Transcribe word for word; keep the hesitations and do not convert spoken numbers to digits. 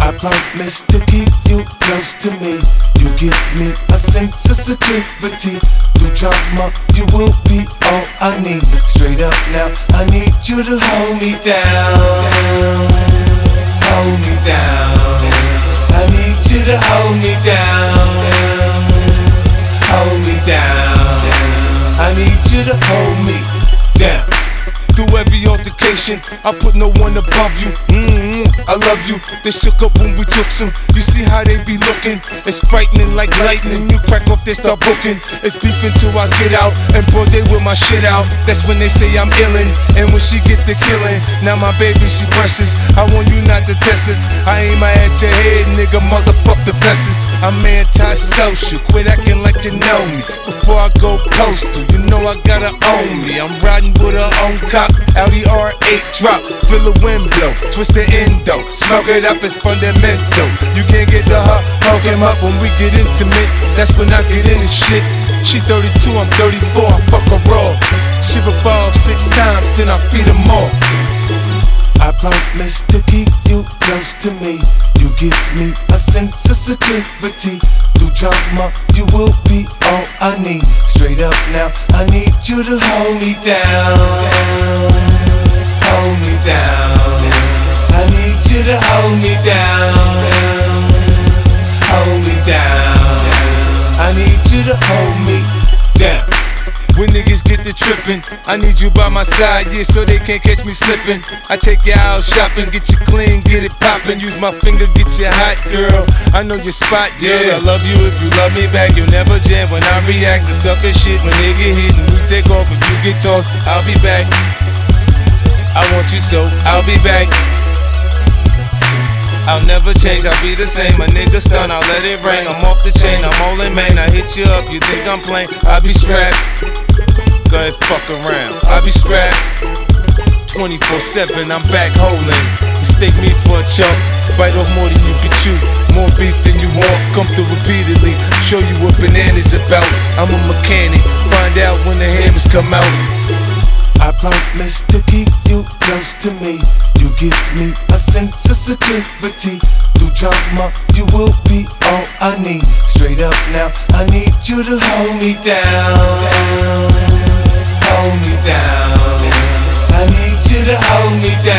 I promise to keep you close to me. You give me a sense of security. Through trauma, you will be all I need. Straight up now, I need you to hold me down. Hold me down. I need you to hold me down. Hold me down. I need you to hold me down. Through every altercation, I put no one above you. Mm-hmm, I love you. They shook up when we took some. You see how they be looking? It's frightening like lightning. You crack off, they start booking. It's beefing till I get out and broad day with my shit out. That's when they say I'm illin', and when she get the killing. Now my baby, she precious. I want you not to test us. I aim my at your head, nigga. Motherfuck the vessels. I'm anti-social. Quit acting like you know me before I go postal. You know I gotta own me. I'm riding with her own cop. Audi R eight drop, feel the wind blow, twist the endo, smoke it up, it's fundamental. You can't get to her, hook him up when we get intimate. That's when I get into shit. She thirty-two, I'm thirty-four, I fuck her raw. She revolves six times, then I feed her more. I promise to keep you close to me. You give me a sense of security. Through trauma, you will be all I need. Straight up now, I need you to hold me down. Hold me down. I need you to hold me down. Hold me down. I need you to hold me down. When niggas get to trippin', I need you by my side, yeah, so they can't catch me slippin'. I take you out shopping, get you clean, get it poppin'. Use my finger, get you hot, girl. I know your spot, yeah. I love you if you love me back. You'll never jam when I react to sucker shit. When they get hit and we take off, if you get tossed, I'll be back. I want you so, I'll be back. I'll never change, I'll be the same. A nigga stun, I'll let it rain. I'm off the chain, I'm all in main. I hit you up, you think I'm playing? I'll be scrapped. Go ahead, fuck around. I'll be scrapped. twenty-four seven, I'm back holding. Mistake me for a chump. Bite off more than you can chew. More beef than you want. Come through repeatedly. Show you what bananas about. I'm a mechanic. Find out when the hammers come out. I promise to keep you close to me. You give me a sense of security. Through trauma, you will be all I need. Straight up now, I need you to hold me down. Hold me down. I need you to hold me down.